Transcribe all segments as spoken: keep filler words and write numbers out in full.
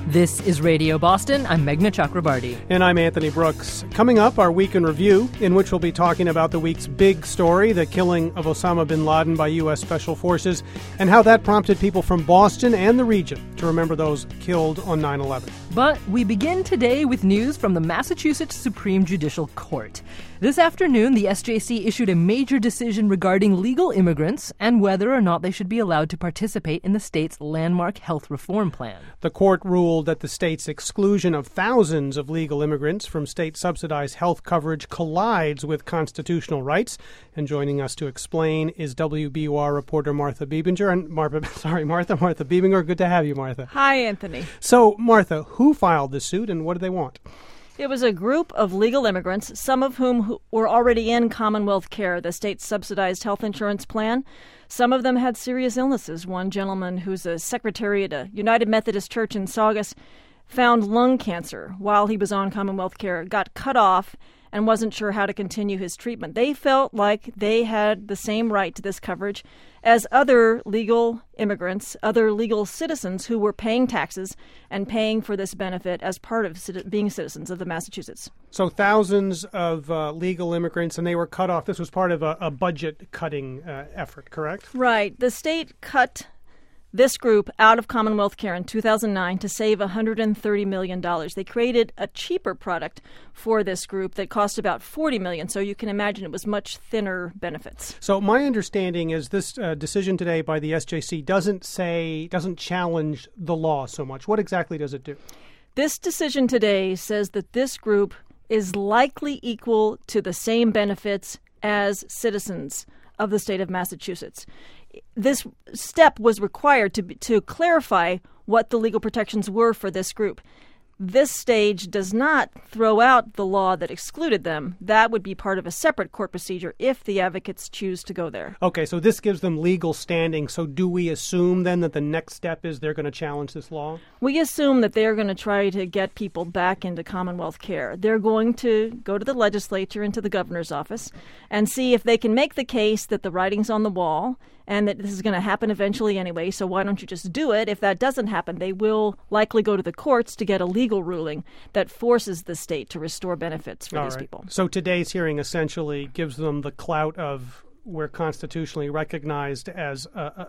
This is Radio Boston. I'm Meghna Chakrabarty. And I'm Anthony Brooks. Coming up, our Week in Review, in which we'll be talking about the week's big story, the killing of Osama bin Laden by U S Special Forces, and how that prompted people from Boston and the region to remember those killed on nine eleven. But we begin today with news from the Massachusetts Supreme Judicial Court. This afternoon, the S J C issued a major decision regarding legal immigrants and whether or not they should be allowed to participate in the state's landmark health reform plan. The court ruled that the state's exclusion of thousands of legal immigrants from state-subsidized health coverage collides with constitutional rights. And joining us to explain is W B U R reporter Martha Bebinger. And Martha, sorry, Martha, Martha Bebinger. Good to have you, Martha. Hi, Anthony. So, Martha, who filed this suit and what do they want? It was a group of legal immigrants, some of whom were already in Commonwealth Care, the state's subsidized health insurance plan. Some of them had serious illnesses. One gentleman who's a secretary at a United Methodist Church in Saugus found lung cancer while he was on Commonwealth Care, got cut off, and wasn't sure how to continue his treatment. They felt like they had the same right to this coverage as other legal immigrants, other legal citizens who were paying taxes and paying for this benefit as part of being citizens of the Massachusetts. So thousands of uh, legal immigrants, and they were cut off. This was part of a, a budget-cutting uh, effort, correct? Right. The state cut this group out of Commonwealth Care in two thousand nine to save one hundred thirty million dollars. They created a cheaper product for this group that cost about forty million dollars, so you can imagine it was much thinner benefits. So my understanding is this uh, decision today by the S J C doesn't say, doesn't challenge the law so much. What exactly does it do? This decision today says that this group is likely equal to the same benefits as citizens of the state of Massachusetts. This step was required to to clarify what the legal protections were for this group. This stage does not throw out the law that excluded them. That would be part of a separate court procedure if the advocates choose to go there. Okay, so this gives them legal standing. So do we assume then that the next step is they're going to challenge this law? We assume that they're going to try to get people back into Commonwealth Care. They're going to go to the legislature and to the governor's office and see if they can make the case that the writing's on the wall and that this is going to happen eventually anyway, so why don't you just do it? If that doesn't happen, they will likely go to the courts to get a legal ruling that forces the state to restore benefits for All these right. people. So today's hearing essentially gives them the clout of we're constitutionally recognized as, uh, uh,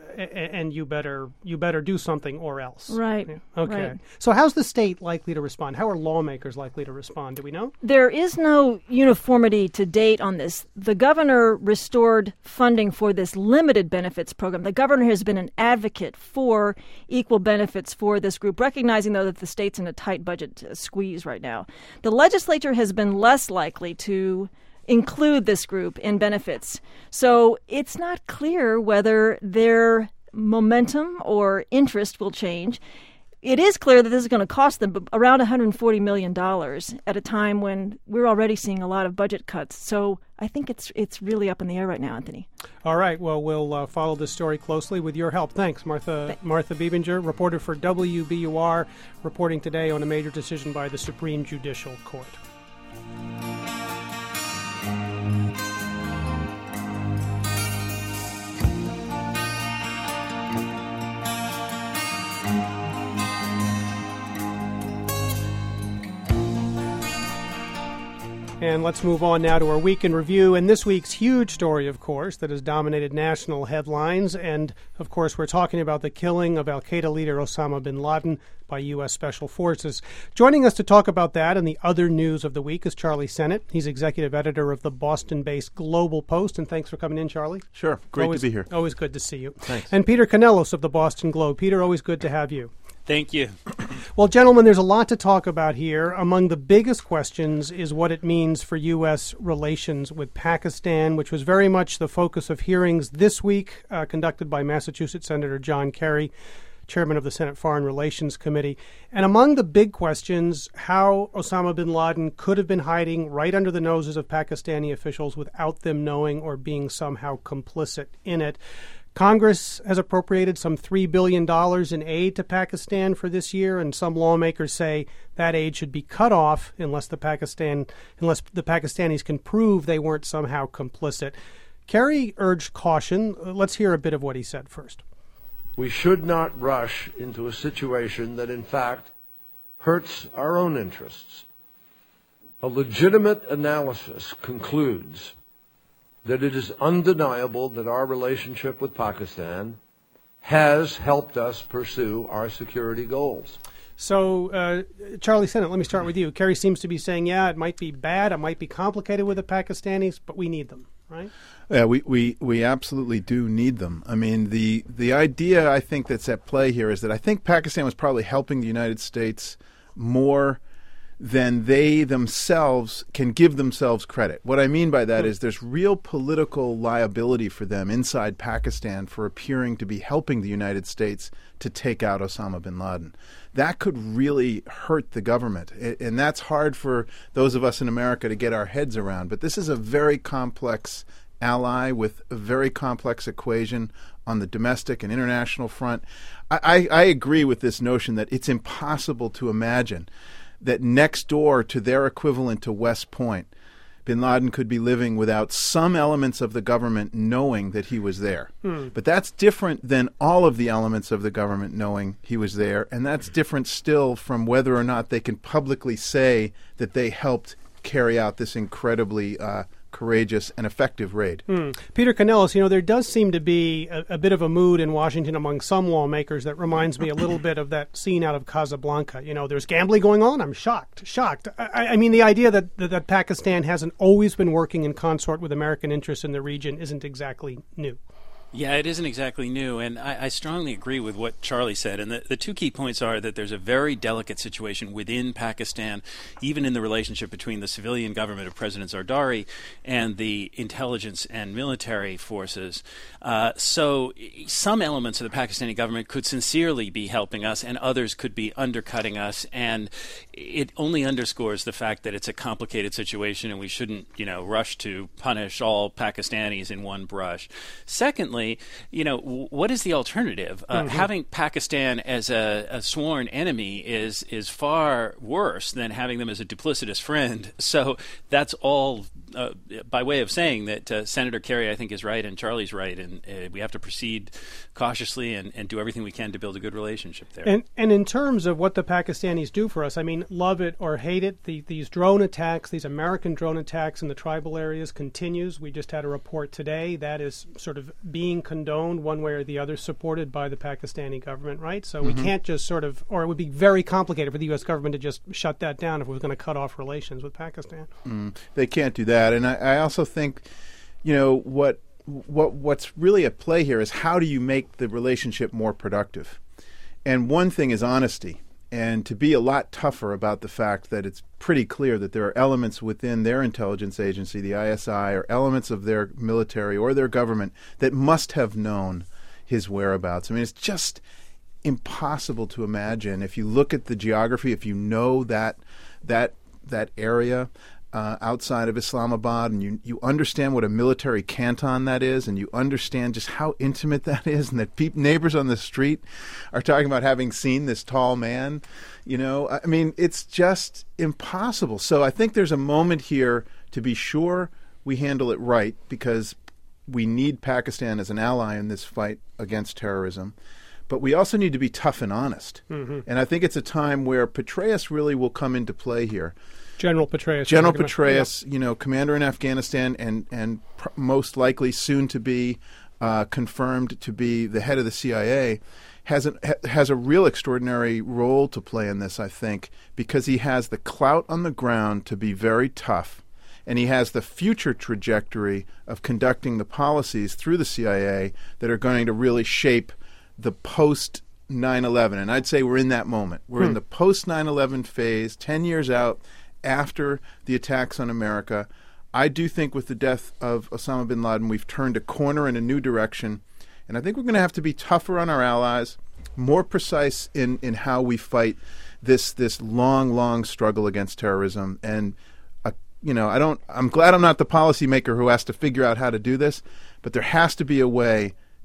and you better you better do something or else. Right. Yeah. Okay. Right. So how's the state likely to respond? How are lawmakers likely to respond? Do we know? There is no uniformity to date on this. The governor restored funding for this limited benefits program. The governor has been an advocate for equal benefits for this group, recognizing, though, that the state's in a tight budget squeeze right now. The legislature has been less likely to include this group in benefits. So it's not clear whether their momentum or interest will change. It is clear that this is going to cost them around one hundred forty million dollars at a time when we're already seeing a lot of budget cuts. So I think it's it's really up in the air right now, Anthony. All right. Well, we'll uh, follow this story closely with your help. Thanks, Martha. Thanks. Martha Bebinger, reporter for W B U R, reporting today on a major decision by the Supreme Judicial Court. And let's move on now to our Week in Review. And this week's huge story, of course, that has dominated national headlines. And, of course, we're talking about the killing of al-Qaeda leader Osama bin Laden by U S Special Forces. Joining us to talk about that and the other news of the week is Charlie Sennott. He's executive editor of the Boston-based Global Post. And thanks for coming in, Charlie. Sure. Great always, to be here. Always good to see you. Thanks. And Peter Canellos of the Boston Globe. Peter, always good to have you. Thank you. Well, gentlemen, there's a lot to talk about here. Among the biggest questions is what it means for U S relations with Pakistan, which was very much the focus of hearings this week uh, conducted by Massachusetts Senator John Kerry, chairman of the Senate Foreign Relations Committee. And among the big questions, how Osama bin Laden could have been hiding right under the noses of Pakistani officials without them knowing or being somehow complicit in it. Congress has appropriated some three billion dollars in aid to Pakistan for this year, and some lawmakers say that aid should be cut off unless the Pakistan, unless the Pakistanis can prove they weren't somehow complicit. Kerry urged caution. Let's hear a bit of what he said first. We should not rush into a situation that, in fact, hurts our own interests. A legitimate analysis concludes that it is undeniable that our relationship with Pakistan has helped us pursue our security goals. So, uh, Charlie Sennott, let me start with you. Kerry seems to be saying, yeah, it might be bad, it might be complicated with the Pakistanis, but we need them, right? Yeah, we, we, we absolutely do need them. I mean, the, the idea I think that's at play here is that I think Pakistan was probably helping the United States more than they themselves can give themselves credit. What I mean by that mm. is there's real political liability for them inside Pakistan for appearing to be helping the United States to take out Osama bin Laden. That could really hurt the government, and that's hard for those of us in America to get our heads around. But this is a very complex ally with a very complex equation on the domestic and international front. I, I, I agree with this notion that it's impossible to imagine that next door to their equivalent to West Point, bin Laden could be living without some elements of the government knowing that he was there. Hmm. But that's different than all of the elements of the government knowing he was there, and that's different still from whether or not they can publicly say that they helped carry out this incredibly uh, courageous and effective raid. Hmm. Peter Canellis, you know, there does seem to be a, a bit of a mood in Washington among some lawmakers that reminds me a little bit of that scene out of Casablanca. You know, there's gambling going on. I'm shocked, shocked. I, I mean, the idea that, that, that Pakistan hasn't always been working in consort with American interests in the region isn't exactly new. Yeah, it isn't exactly new, and I, I strongly agree with what Charlie said. And the, the two key points are that there's a very delicate situation within Pakistan, even in the relationship between the civilian government of President Zardari and the intelligence and military forces. Uh, so some elements of the Pakistani government could sincerely be helping us, and others could be undercutting us. And it only underscores the fact that it's a complicated situation, and we shouldn't, you know, rush to punish all Pakistanis in one brush. Secondly, you know, what is the alternative? Uh, mm-hmm. Having Pakistan as a, a sworn enemy is is far worse than having them as a duplicitous friend. So that's all uh, by way of saying that uh, Senator Kerry, I think, is right and Charlie's right, and uh, we have to proceed cautiously and, and do everything we can to build a good relationship there. And, and in terms of what the Pakistanis do for us, I mean, love it or hate it, the, these drone attacks, these American drone attacks in the tribal areas continues. We just had a report today that is sort of being condoned one way or the other, supported by the Pakistani government, right? So mm-hmm. we can't just sort of, or it would be very complicated for the U S government to just shut that down if we were going to cut off relations with Pakistan. Mm, they can't do that. And I, I also think, you know, what what what's really at play here is how do you make the relationship more productive? And one thing is honesty, and to be a lot tougher about the fact that it's pretty clear that there are elements within their intelligence agency, the I S I, or elements of their military or their government that must have known his whereabouts. I mean, it's just impossible to imagine. If you look at the geography, if you know that that that area uh, outside of Islamabad, and you, you understand what a military canton that is, and you understand just how intimate that is, and that pe- neighbors on the street are talking about having seen this tall man, you know, I mean, it's just impossible. So I think there's a moment here to be sure we handle it right, because we need Pakistan as an ally in this fight against terrorism. But we also need to be tough and honest. Mm-hmm. And I think it's a time where Petraeus really will come into play here. General Petraeus. General Petraeus, yeah. you know, commander in Afghanistan, and, and pr- most likely soon to be uh, confirmed to be the head of the C I A, has, an, ha- has a real extraordinary role to play in this, I think, because he has the clout on the ground to be very tough. And he has the future trajectory of conducting the policies through the C I A that are going to really shape the post nine eleven. And I'd say we're in that moment. We're hmm. in the post nine eleven phase, ten years out after the attacks on America. I do think with the death of Osama bin Laden, we've turned a corner in a new direction. And I think we're going to have to be tougher on our allies, more precise in, in how we fight this this long, long struggle against terrorism. And uh, you know, I don't. I'm glad I'm not the policymaker who has to figure out how to do this, but there has to be a way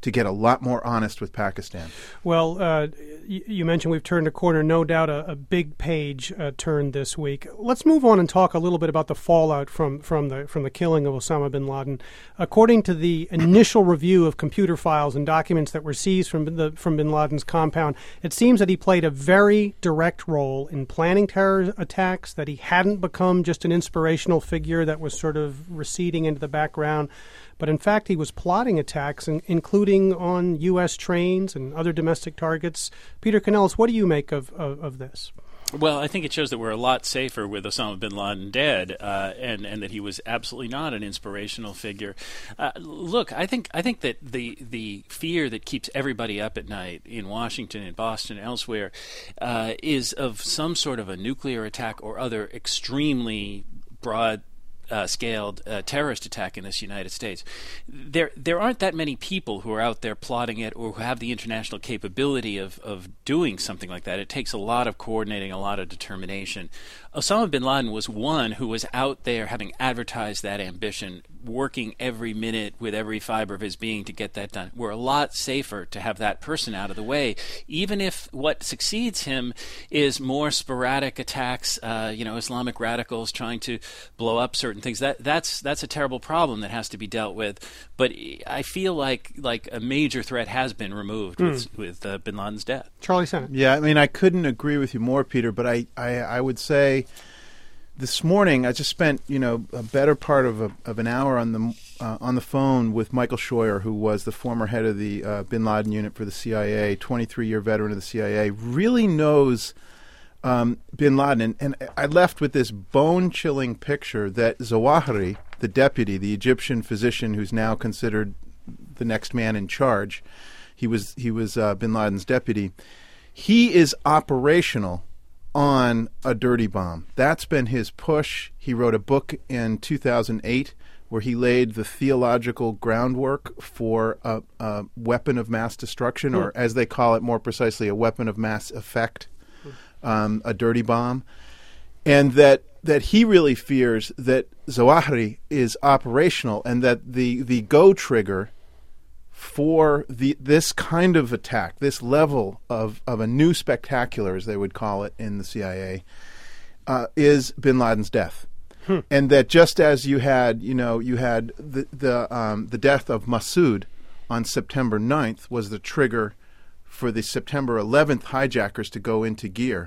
to get a lot more honest with Pakistan. Well, uh, y- you mentioned we've turned a corner. No doubt a, a big page uh, turned this week. Let's move on and talk a little bit about the fallout from, from the from the killing of Osama bin Laden. According to the initial review of computer files and documents that were seized from the from bin Laden's compound, it seems that he played a very direct role in planning terror attacks, that he hadn't become just an inspirational figure that was sort of receding into the background. But in fact, he was plotting attacks, in, including on U S trains and other domestic targets. Peter Canellis, what do you make of, of, of this? Well, I think it shows that we're a lot safer with Osama bin Laden dead, uh, and and that he was absolutely not an inspirational figure. Uh, look, I think I think that the the fear that keeps everybody up at night in Washington, in Boston, elsewhere, uh, is of some sort of a nuclear attack or other extremely broad Uh, scaled uh, terrorist attack in this United States. There there aren't that many people who are out there plotting it or who have the international capability of, of doing something like that. It takes a lot of coordinating, a lot of determination. Osama bin Laden was one who was out there having advertised that ambition, working every minute with every fiber of his being to get that done. We're a lot safer to have that person out of the way, even if what succeeds him is more sporadic attacks, uh, you know, Islamic radicals trying to blow up certain things. That that's that's a terrible problem that has to be dealt with. But I feel like like a major threat has been removed mm. with with uh, bin Laden's death. Charlie Sennett. Yeah, I mean, I couldn't agree with you more, Peter. But I, I, I would say this morning I just spent you know a better part of a, of an hour on the uh, on the phone with Michael Scheuer, who was the former head of the uh, bin Laden unit for the C I A, twenty-three year veteran of the C I A, really knows Um, bin Laden, and, and I left with this bone-chilling picture that Zawahiri, the deputy, the Egyptian physician who's now considered the next man in charge, he was he was uh, bin Laden's deputy. He is operational on a dirty bomb. That's been his push. He wrote a book in two thousand eight where he laid the theological groundwork for a, a weapon of mass destruction, or as they call it more precisely, a weapon of mass effect. Um, a dirty bomb, and that that he really fears that Zawahiri is operational, and that the, the go trigger for the this kind of attack, this level of, of a new spectacular, as they would call it in the C I A, uh, is bin Laden's death. Hmm. And that just as you had, you know, you had the the um, the death of Massoud on September ninth was the trigger for the September eleventh hijackers to go into gear.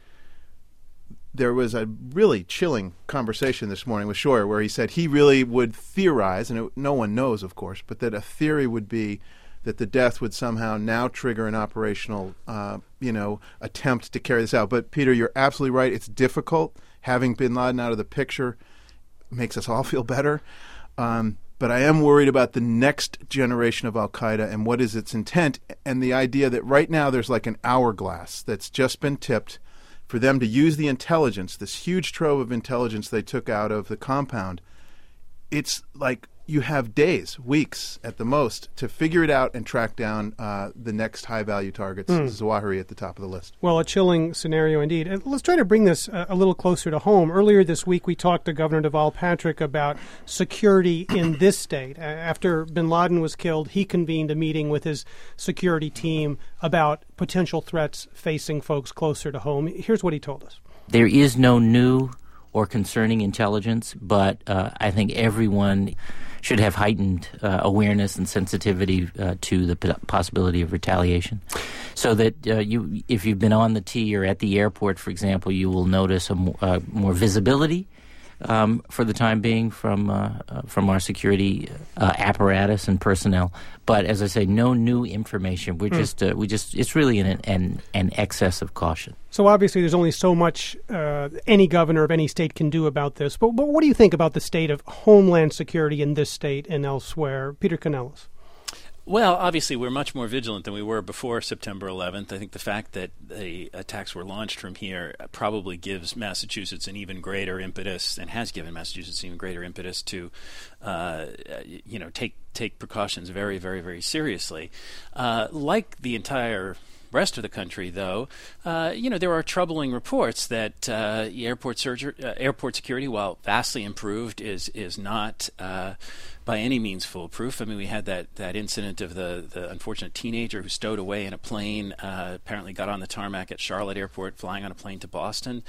There was a really chilling conversation this morning with Scheuer where he said he really would theorize, and it, no one knows, of course, but that a theory would be that the death would somehow now trigger an operational, uh, you know, attempt to carry this out. But, Peter, you're absolutely right. It's difficult. Having bin Laden out of the picture makes us all feel better. Um, But I am worried about the next generation of al-Qaeda and what is its intent, and the idea that right now there's like an hourglass that's just been tipped for them to use the intelligence, this huge trove of intelligence they took out of the compound. It's like you have days, weeks at the most, to figure it out and track down uh, the next high-value targets, mm. Zawahiri at the top of the list. Well, a chilling scenario indeed. And let's try to bring this uh, a little closer to home. Earlier this week, we talked to Governor Deval Patrick about security in this state. Uh, after bin Laden was killed, he convened a meeting with his security team about potential threats facing folks closer to home. Here's what he told us. There is no new or concerning intelligence, but uh, I think everyone should have heightened uh, awareness and sensitivity uh, to the p- possibility of retaliation. So that uh, you, if you've been on the T or at the airport, for example, you will notice a more, uh, more visibility um, for the time being from uh, uh, from our security uh, apparatus and personnel. But as I say, no new information. We're mm. just uh, we just it's really an, an an excess of caution. So obviously, there's only so much uh, any governor of any state can do about this. But, but what do you think about the state of homeland security in this state and elsewhere? Peter Canellis. Well, obviously, we're much more vigilant than we were before September eleventh. I think the fact that the attacks were launched from here probably gives Massachusetts an even greater impetus, and has given Massachusetts an even greater impetus to, uh, you know, take take precautions very, very, very seriously. Uh, like the entire rest of the country, though, uh, you know, there are troubling reports that uh, airport surgery, uh, airport security, while vastly improved, is is not uh, by any means foolproof. I mean, we had that, that incident of the, the unfortunate teenager who stowed away in a plane, uh, apparently got on the tarmac at Charlotte Airport, flying on a plane to Boston,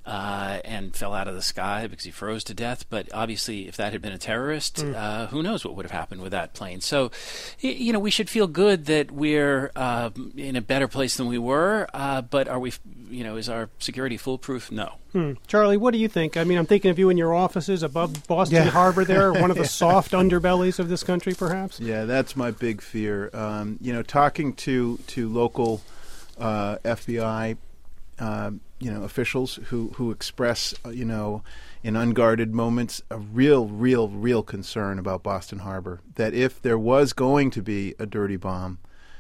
uh, and fell out of the sky because he froze to death. But obviously, if that had been a terrorist, mm. uh, who knows what would have happened with that plane. So, you know, we should feel good that we're uh, in a better place than we were, uh, but are we, you know, is our security foolproof? No. Hmm. Charlie, what do you think? I mean, I'm thinking of you in your offices above Boston yeah. Harbor there, one of the soft underbellies of this country, perhaps? Yeah, that's my big fear. Um, you know, talking to, to local uh, F B I, uh, you know, officials who, who express, uh, you know, in unguarded moments, a real, real, real concern about Boston Harbor, that if there was going to be a dirty bomb,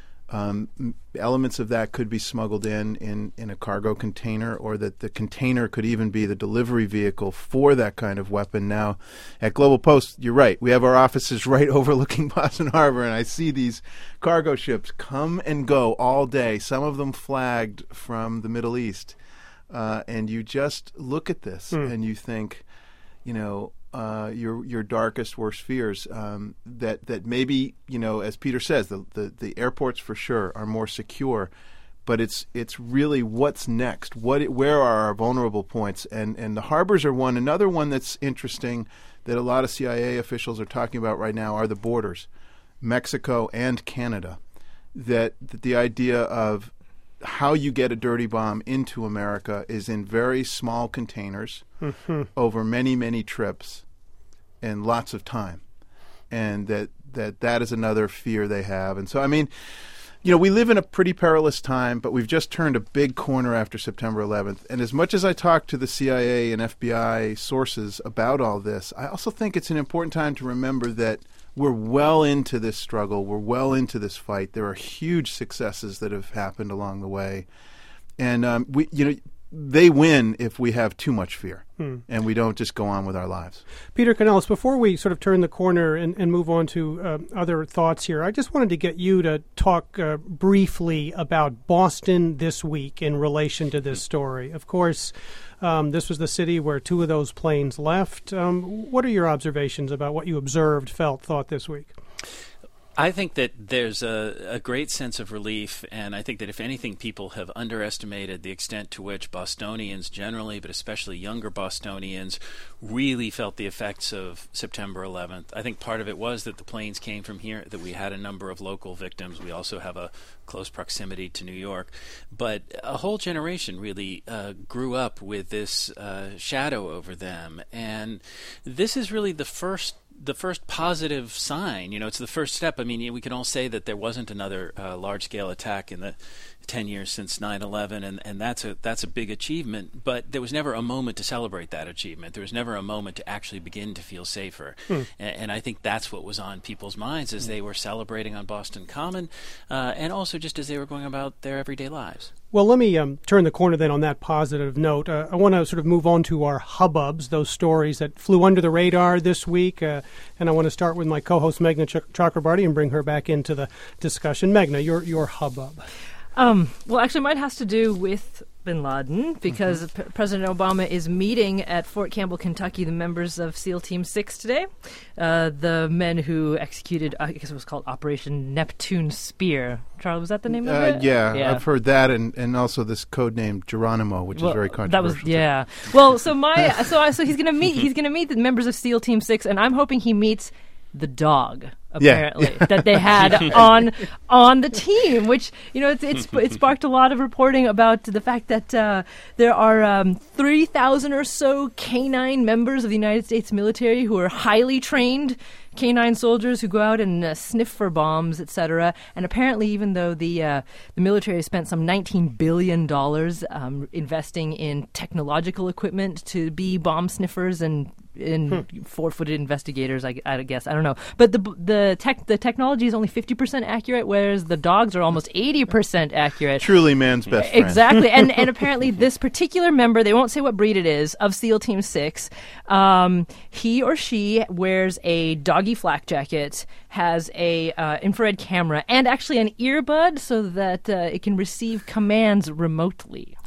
Um, elements of that could be smuggled in, in in a cargo container, or that the container could even be the delivery vehicle for that kind of weapon. Now, at Global Post, you're right. We have our offices right overlooking Boston Harbor, and I see these cargo ships come and go all day, some of them flagged from the Middle East. Uh, and you just look at this mm. and you think, you know, Uh, your your darkest, worst fears, um, that that maybe, you know, as Peter says, the, the, the airports for sure are more secure, but it's it's really what's next. What where are our vulnerable points? And and the harbors are one. Another one that's interesting that a lot of C I A officials are talking about right now are the borders, Mexico and Canada. That, that the idea of how you get a dirty bomb into America is in very small containers mm-hmm. over many, many trips and lots of time. And that, that that is another fear they have. And so, I mean, you know, we live in a pretty perilous time, but we've just turned a big corner after September eleventh. And as much as I talk to the C I A and F B I sources about all this, I also think it's an important time to remember that we're well into this struggle. We're well into this fight. There are huge successes that have happened along the way. And, um, we, you know, they win if we have too much fear hmm. and we don't just go on with our lives. Peter Canellis, before we sort of turn the corner and, and move on to uh, other thoughts here, I just wanted to get you to talk uh, briefly about Boston this week in relation to this story. Of course, um, this was the city where two of those planes left. Um, what are your observations about what you observed, felt, thought this week? I think that there's a, a great sense of relief, and I think that if anything, people have underestimated the extent to which Bostonians generally, but especially younger Bostonians, really felt the effects of September eleventh. I think part of it was that the planes came from here, that we had a number of local victims. We also have a close proximity to New York. But a whole generation really uh, grew up with this uh, shadow over them, and this is really the first the first positive sign. You know, it's the first step. I mean, we can all say that there wasn't another uh, large-scale attack in the ten years since nine eleven, and, and that's a that's a big achievement, but there was never a moment to celebrate that achievement. There was never a moment to actually begin to feel safer. Hmm. And, and I think that's what was on people's minds as they were celebrating on Boston Common, uh, and also just as they were going about their everyday lives. Well, let me um, turn the corner then on that positive note. Uh, I want to sort of move on to our hubbubs, those stories that flew under the radar this week. Uh, and I want to start with my co-host, Meghna Ch- Chakrabarty, and bring her back into the discussion. Meghna, your, your hubbub. Um, well, actually, mine has to do with bin Laden, because mm-hmm. P- President Obama is meeting at Fort Campbell, Kentucky, the members of SEAL Team six today, uh, the men who executed, I guess it was called Operation Neptune Spear. Charlie, was that the name uh, of it? Yeah, yeah, I've heard that, and, and also this code name Geronimo, which well, is very controversial. That was yeah. Well, so my so I, so he's gonna meet he's gonna meet the members of SEAL Team six, and I'm hoping he meets the dog, apparently, yeah. that they had on on the team, which, you know, it's, it's it sparked a lot of reporting about the fact that uh, there are um, three thousand or so canine members of the United States military who are highly trained canine soldiers who go out and uh, sniff for bombs, et cetera. And apparently, even though the uh, the military spent some nineteen billion dollars um, investing in technological equipment to be bomb sniffers and in hmm. four-footed investigators, I, I guess. I don't know. But the the tech the technology is only fifty percent accurate, whereas the dogs are almost eighty percent accurate. Truly man's best friend. Exactly. and and apparently this particular member, they won't say what breed it is, of SEAL Team six, um, he or she wears a doggy flak jacket, has a uh, infrared camera, and actually an earbud so that uh, it can receive commands remotely.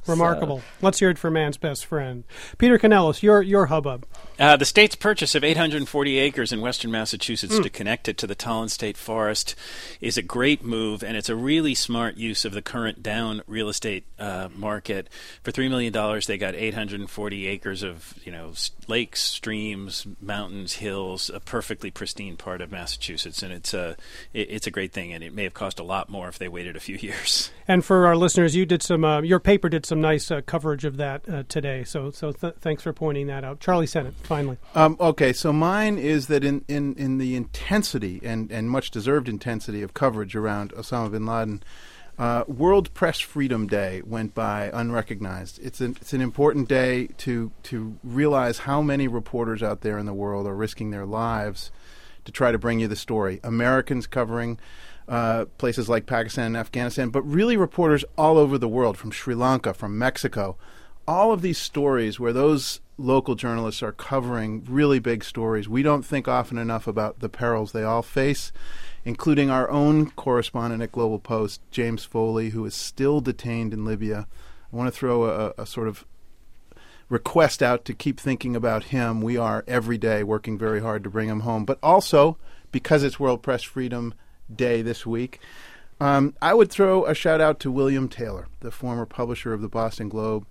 Remarkable. So, Let's hear it for man's best friend. Peter Canellis, your your hubbub. Uh, the state's purchase of eight hundred forty acres in western Massachusetts Mm. to connect it to the Tolland State Forest is a great move, and it's a really smart use of the current down real estate uh, market. For three million dollars, they got eight hundred forty acres of, you know, s- lakes, streams, mountains, hills, a perfectly pristine part of Massachusetts, and it's a it, it's a great thing. And it may have cost a lot more if they waited a few years. And for our listeners, you did some. Uh, your paper did some nice uh, coverage of that uh, today. So so th- thanks for pointing that out, Charlie Sennett. Finally, Um, okay, so mine is that in, in, in the intensity and, and much deserved intensity of coverage around Osama bin Laden, uh, World Press Freedom Day went by unrecognized. It's an it's an important day to to realize how many reporters out there in the world are risking their lives to try to bring you the story. Americans covering uh, places like Pakistan and Afghanistan, but really reporters all over the world, from Sri Lanka, from Mexico. All of these stories where those local journalists are covering really big stories. We don't think often enough about the perils they all face, including our own correspondent at Global Post, James Foley, who is still detained in Libya. I want to throw a, a sort of request out to keep thinking about him. We are every day working very hard to bring him home. But also, because it's World Press Freedom Day this week, um, I would throw a shout out to William Taylor, the former publisher of the Boston Globe.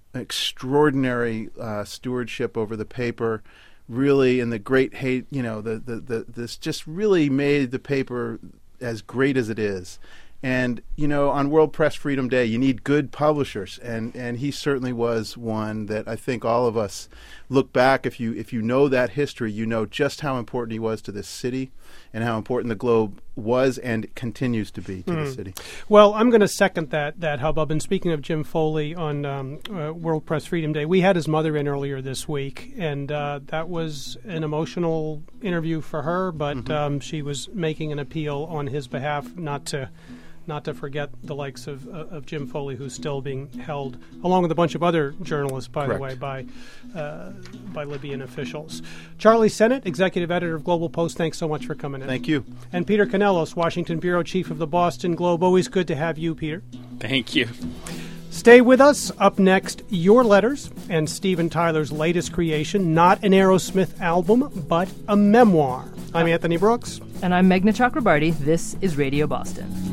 Extraordinary uh, stewardship over the paper, really, and the great hate, you know, the, the, the this just really made the paper as great as it is. And, you know, on World Press Freedom Day, you need good publishers, and, and he certainly was one that I think all of us look back. If you if you know that history, you know just how important he was to this city and how important the Globe was and continues to be to Mm. the city. well, I'm going to second that that hubbub. And speaking of Jim Foley on um, uh, World Press Freedom Day, we had his mother in earlier this week, and uh, that was an emotional interview for her. But Mm-hmm. um, she was making an appeal on his behalf not to. Not to forget the likes of uh, of Jim Foley, who's still being held, along with a bunch of other journalists, by Correct. the way, by uh, by Libyan officials. Charlie Sennett, executive editor of Global Post, thanks so much for coming in. Thank you. And Peter Canellos, Washington bureau chief of the Boston Globe. Always good to have you, Peter. Thank you. Stay with us. Up next, your letters and Steven Tyler's latest creation, not an Aerosmith album, but a memoir. I'm Anthony Brooks. And I'm Meghna Chakrabarty. This is Radio Boston.